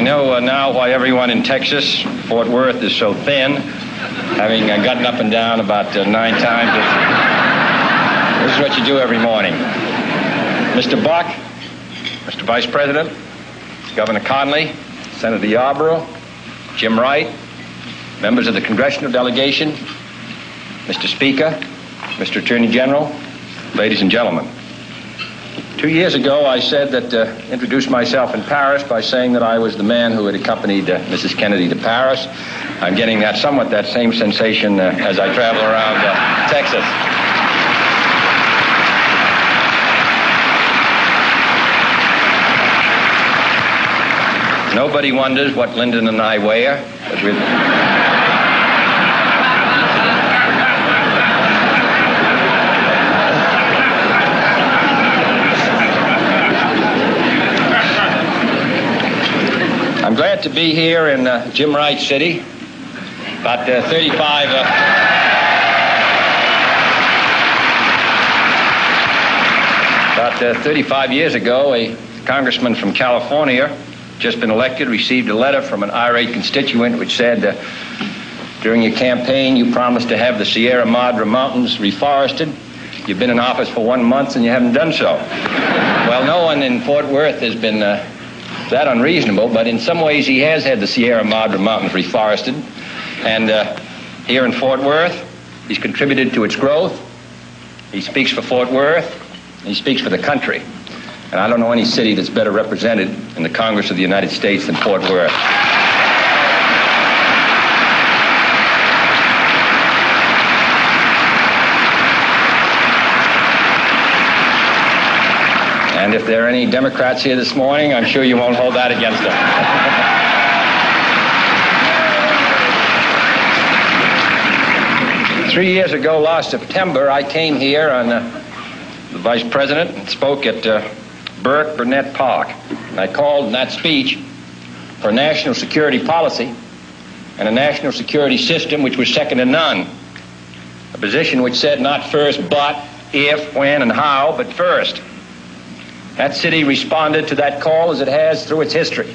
know now why everyone in Texas, Fort Worth, is so thin, having gotten up and down about 9 times. This is what you do every morning. Mr. Buck, Mr. Vice President, Governor Conley, Senator Yarborough, Jim Wright, members of the congressional delegation, Mr. Speaker, Mr. Attorney General, ladies and gentlemen. 2 years ago, I said that, introduced myself in Paris by saying that I was the man who had accompanied Mrs. Kennedy to Paris. I'm getting that same sensation as I travel around Texas. Nobody wonders what Lyndon and I wear, but I'm glad to be here in Jim Wright City. About 35 years ago, a congressman from California, just been elected, received a letter from an irate constituent which said, during your campaign, you promised to have the Sierra Madre Mountains reforested. You've been in office for 1 month and you haven't done so. Well, no one in Fort Worth has been that unreasonable, but in some ways he has had the Sierra Madre Mountains reforested. And here in Fort Worth, he's contributed to its growth. He speaks for Fort Worth. He speaks for the country. And I don't know any city that's better represented in the Congress of the United States than Fort Worth. And if there are any Democrats here this morning, I'm sure you won't hold that against them. 3 years ago, last September, I came here on the Vice President and spoke at Burke Burnett Park. And I called in that speech for a national security policy and a national security system which was second to none. A position which said not first but, if, when, and how, but first. That city responded to that call as it has through its history.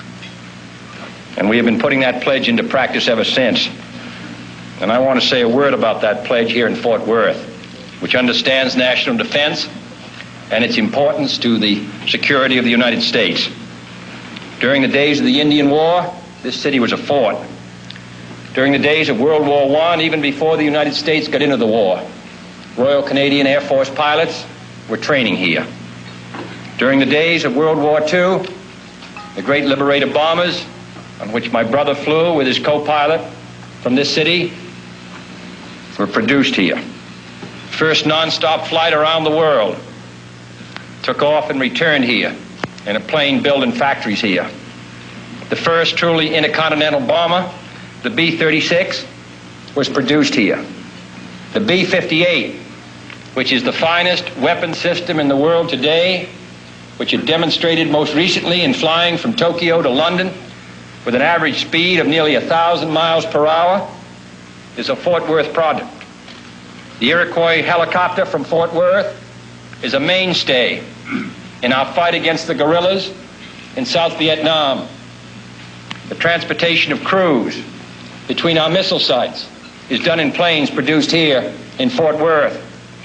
And we have been putting that pledge into practice ever since. And I want to say a word about that pledge here in Fort Worth, which understands national defense and its importance to the security of the United States. During the days of the Indian War, this city was a fort. During the days of World War I, even before the United States got into the war, Royal Canadian Air Force pilots were training here. During the days of World War II, the great Liberator bombers, on which my brother flew with his co-pilot from this city, were produced here. First non-stop flight around the world took off and returned here in a plane built in factories here. The first truly intercontinental bomber, the B-36, was produced here. The B-58, which is the finest weapon system in the world today, which it demonstrated most recently in flying from Tokyo to London with an average speed of nearly 1,000 miles per hour, is a Fort Worth product. The Iroquois helicopter from Fort Worth is a mainstay in our fight against the guerrillas in South Vietnam. The transportation of crews between our missile sites is done in planes produced here in Fort Worth.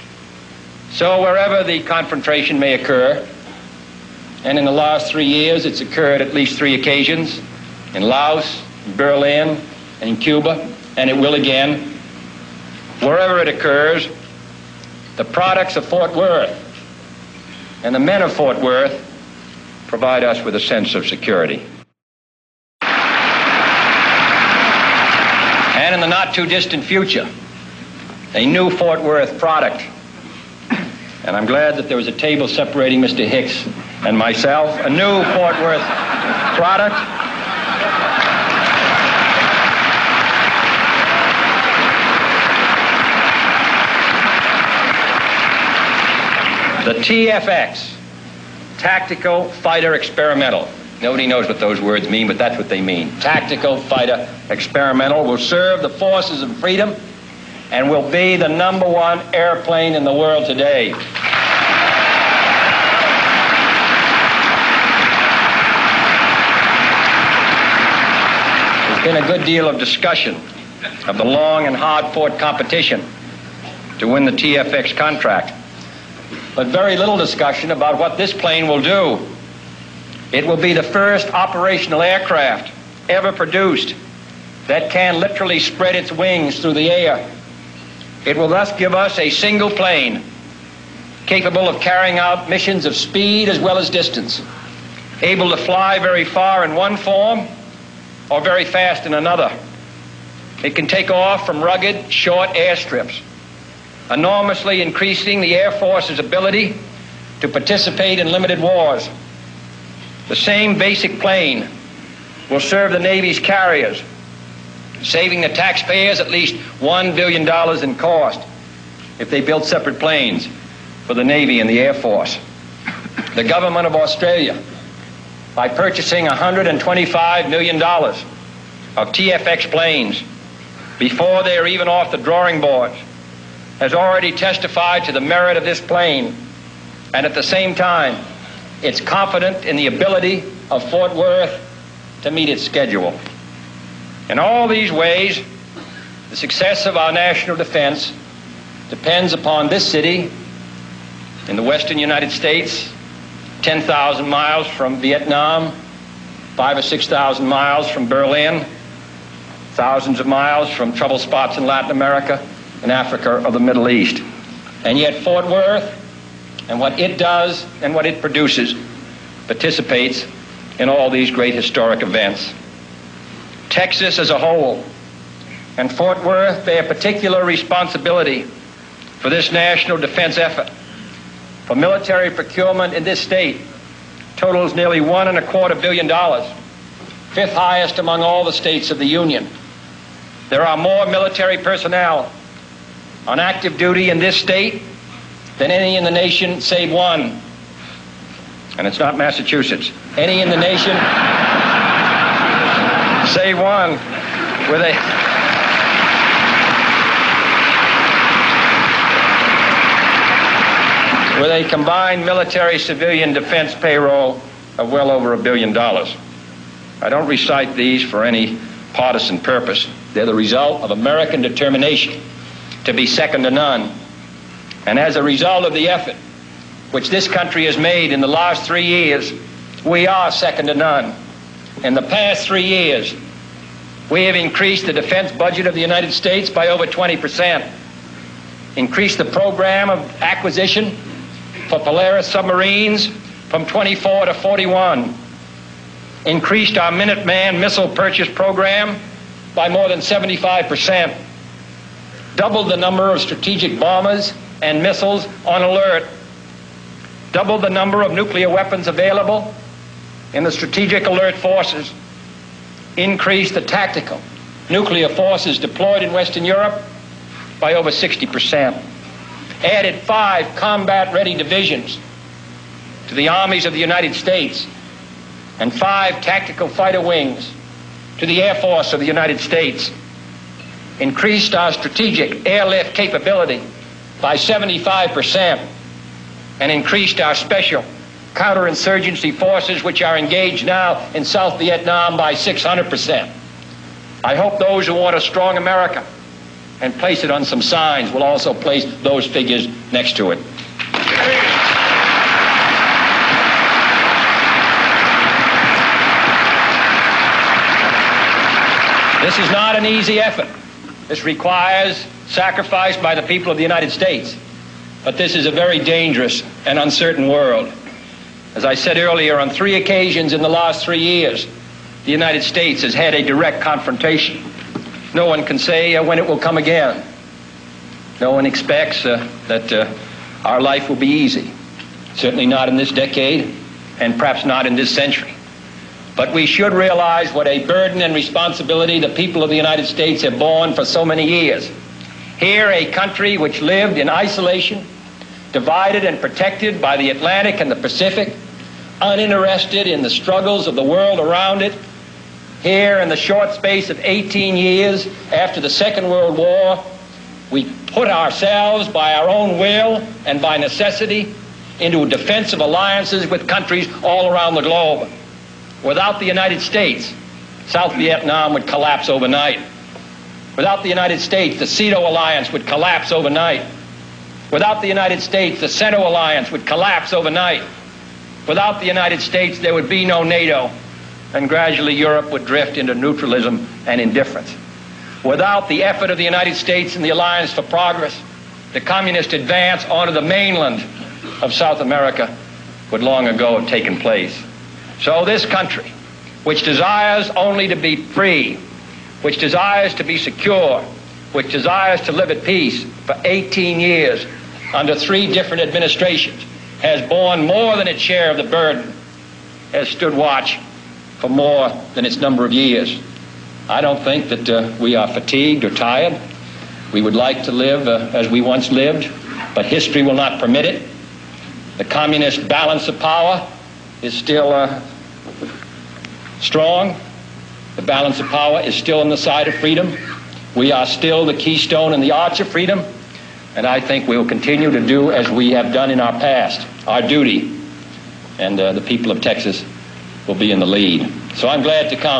So wherever the confrontation may occur, and in the last 3 years it's occurred at least 3 occasions, in Laos, in Berlin, and in Cuba, and it will again, wherever it occurs, the products of Fort Worth and the men of Fort Worth provide us with a sense of security. And in the not-too-distant future, a new Fort Worth product. And I'm glad that there was a table separating Mr. Hicks and myself, a new Fort Worth product. The TFX, Tactical Fighter Experimental. Nobody knows what those words mean, but that's what they mean. Tactical Fighter Experimental will serve the forces of freedom and will be the #1 airplane in the world today. been a good deal of discussion of the long and hard-fought competition to win the TFX contract, but very little discussion about what this plane will do. It will be the first operational aircraft ever produced that can literally spread its wings through the air. It will thus give us a single plane capable of carrying out missions of speed as well as distance, able to fly very far in one form or very fast in another. It can take off from rugged, short airstrips, enormously increasing the Air Force's ability to participate in limited wars. The same basic plane will serve the Navy's carriers, saving the taxpayers at least $1 billion in cost if they built separate planes for the Navy and the Air Force. The government of Australia, by purchasing $125 million of TFX planes before they are even off the drawing boards, has already testified to the merit of this plane, and at the same time, it's confident in the ability of Fort Worth to meet its schedule. In all these ways, the success of our national defense depends upon this city in the western United States, 10,000 miles from Vietnam, 5,000 or 6,000 miles from Berlin, thousands of miles from trouble spots in Latin America, in Africa, or the Middle East. And yet Fort Worth and what it does and what it produces participates in all these great historic events. Texas as a whole and Fort Worth bear particular responsibility for this national defense effort. For military procurement in this state totals nearly $1.25 billion, fifth highest among all the states of the Union. There are more military personnel on active duty in this state than any in the nation save one. And it's not Massachusetts. Any in the nation save one with a combined military-civilian defense payroll of well over $1 billion. I don't recite these for any partisan purpose. They're the result of American determination to be second to none. And as a result of the effort which this country has made in the last 3 years, we are second to none. In the past 3 years, we have increased the defense budget of the United States by over 20%, increased the program of acquisition for Polaris submarines from 24 to 41, increased our Minuteman missile purchase program by more than 75%, doubled the number of strategic bombers and missiles on alert, doubled the number of nuclear weapons available in the strategic alert forces, increased the tactical nuclear forces deployed in Western Europe by over 60%, added 5 combat-ready divisions to the armies of the United States and 5 tactical fighter wings to the Air Force of the United States, increased our strategic airlift capability by 75%, and increased our special counterinsurgency forces, which are engaged now in South Vietnam, by 600%. I hope those who want a strong America and place it on some signs will also place those figures next to it. This is not an easy effort. This requires sacrifice by the people of the United States. But this is a very dangerous and uncertain world. As I said earlier, on 3 occasions in the last 3 years, the United States has had a direct confrontation. No one can say when it will come again. No one expects that our life will be easy. Certainly not in this decade, and perhaps not in this century. But we should realize what a burden and responsibility the people of the United States have borne for so many years. Here, a country which lived in isolation, divided and protected by the Atlantic and the Pacific, uninterested in the struggles of the world around it. Here, in the short space of 18 years after the Second World War, we put ourselves by our own will and by necessity into defensive alliances with countries all around the globe. Without the United States, South Vietnam would collapse overnight. Without the United States, the CETO alliance would collapse overnight. Without the United States, the CENTO alliance would collapse overnight. Without the United States, there would be no NATO, and gradually Europe would drift into neutralism and indifference. Without the effort of the United States and the Alliance for Progress, the communist advance onto the mainland of South America would long ago have taken place. So this country, which desires only to be free, which desires to be secure, which desires to live at peace for 18 years under 3 different administrations, has borne more than its share of the burden, has stood watch for more than its number of years. I don't think that we are fatigued or tired. We would like to live as we once lived, but history will not permit it. The communist balance of power is still strong. The balance of power is still on the side of freedom. We are still the keystone and the arch of freedom, and I think we will continue to do as we have done in our past, our duty, and the people of Texas will be in the lead. So I'm glad to come.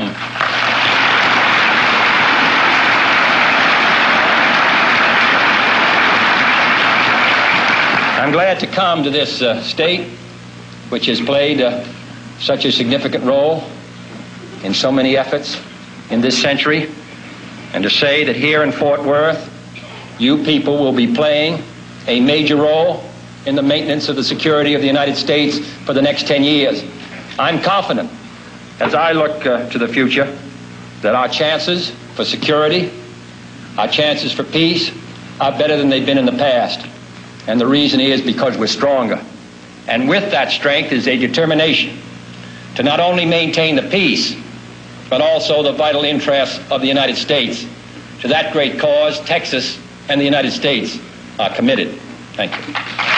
I'm glad to come to this state, which has played such a significant role in so many efforts in this century, and to say that here in Fort Worth, you people will be playing a major role in the maintenance of the security of the United States for the next 10 years. I'm confident, as I look to the future, that our chances for security, our chances for peace, are better than they've been in the past. And the reason is because we're stronger. And with that strength is a determination to not only maintain the peace, but also the vital interests of the United States. To that great cause, Texas and the United States are committed. Thank you.